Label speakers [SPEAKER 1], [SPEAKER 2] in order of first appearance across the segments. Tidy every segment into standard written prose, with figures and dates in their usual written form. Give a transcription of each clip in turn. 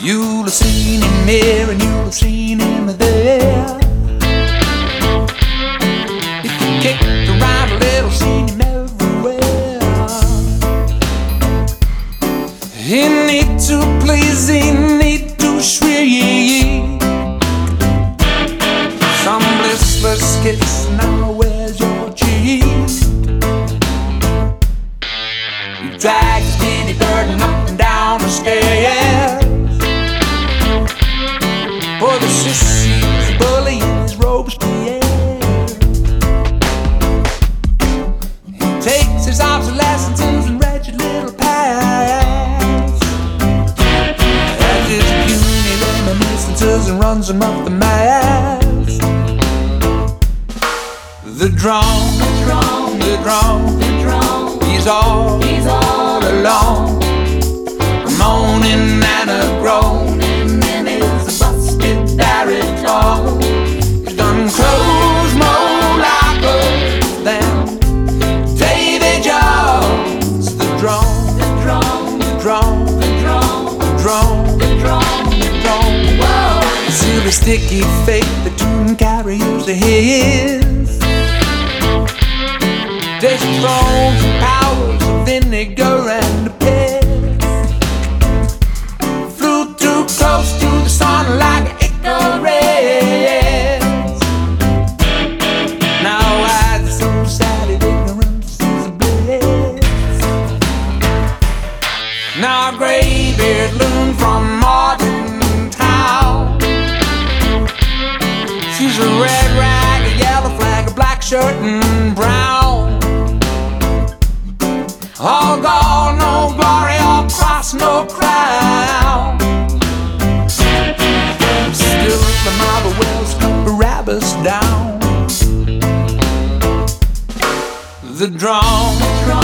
[SPEAKER 1] You'll have seen him here and you'll have seen him there. If you kicked around a little, seen him everywhere. He need to please, he need to shriek. Some listless kiss, now where's your cheek? You drag his skinny burden up and down the stairs. For the sissy's a bully in his Robespierre. He takes his obsolescence and wretched little past as his puny reminiscences and runs him up the mass. The drone, he's all alone, moaning and a groaning in his busted baritone. He's done clothes more lockers than Davy Jones. The drone. Whoa. The silver sticky fate the tune carriers are his. There's thrones and powers of vinegar and piss. Flew too close to the sun like Icarus. Now eyes so sad at ignorance is bliss. Now a graybeard loon from Martin Town. She's a red rag, a yellow flag, a black shirt and brown. All gold, no glory, all cross, no crown. Still the marble wells cut Barabbas down. The drone,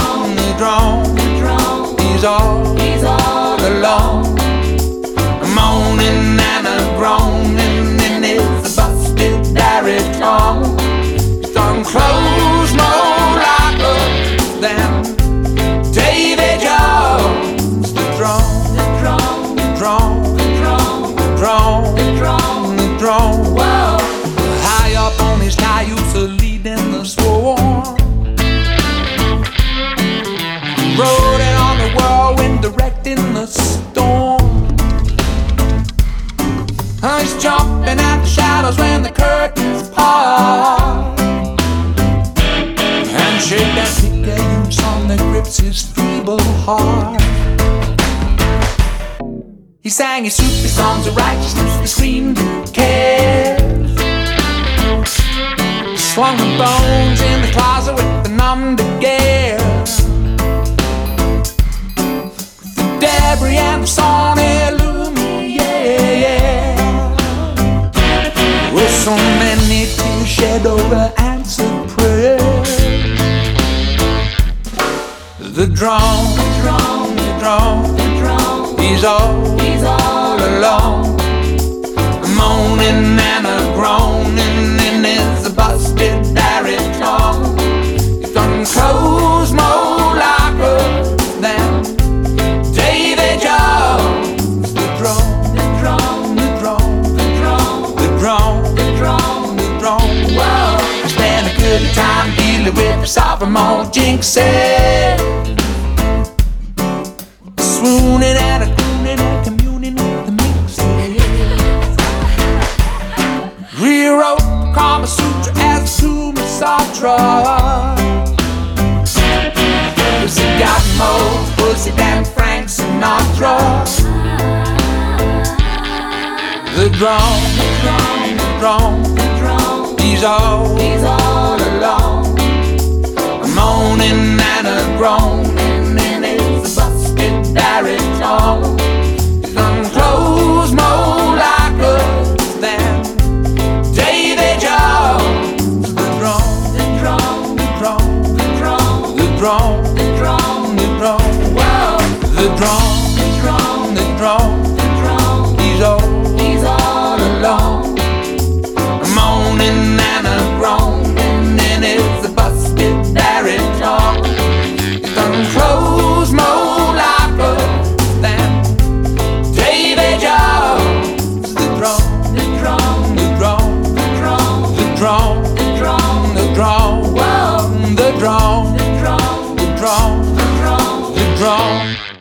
[SPEAKER 1] he's all alone, moaning and a groaning in his busted baritone. He's done clothes more lockers than Davy Jones. The drone. Whoa. High up on his cayuse, leading the swarm. Rode it on the whirlwind, directing the storm. He's jumping at the shadows when the curtains part. And shake that picayune song that grips his feeble heart. He sang his soupy songs of righteousness, he screamed cares. Swung the bones in the closet with the numb gare. The debris and the Sonny Lumiere. With so many tears shed over answered prayers. The drone, he's all alone, moaning and a groaning in his busted baritone. He's done clothes more lockers than Davy Jones. The drone. Whoa. I spent a good time dealing with the sophomore jinxes, swooning and a crooning and communing with the mixes. Rewrote Kama Sutra as Suma Satra. Pussy got more pussy than Frank Sinatra. The drone, he's all alone, moaning and a groaning in his busted baritone. He's done clothes more lockers than Davy Jones. The drone. Whoa. The drone. He's all alone, moaning and a groaning in his busted baritone. He's done clothes more lockers than Davy Jones. drone,
[SPEAKER 2] Whoa.
[SPEAKER 1] the drone,
[SPEAKER 2] The drone,
[SPEAKER 1] the drone,
[SPEAKER 2] the drone.
[SPEAKER 1] the drone.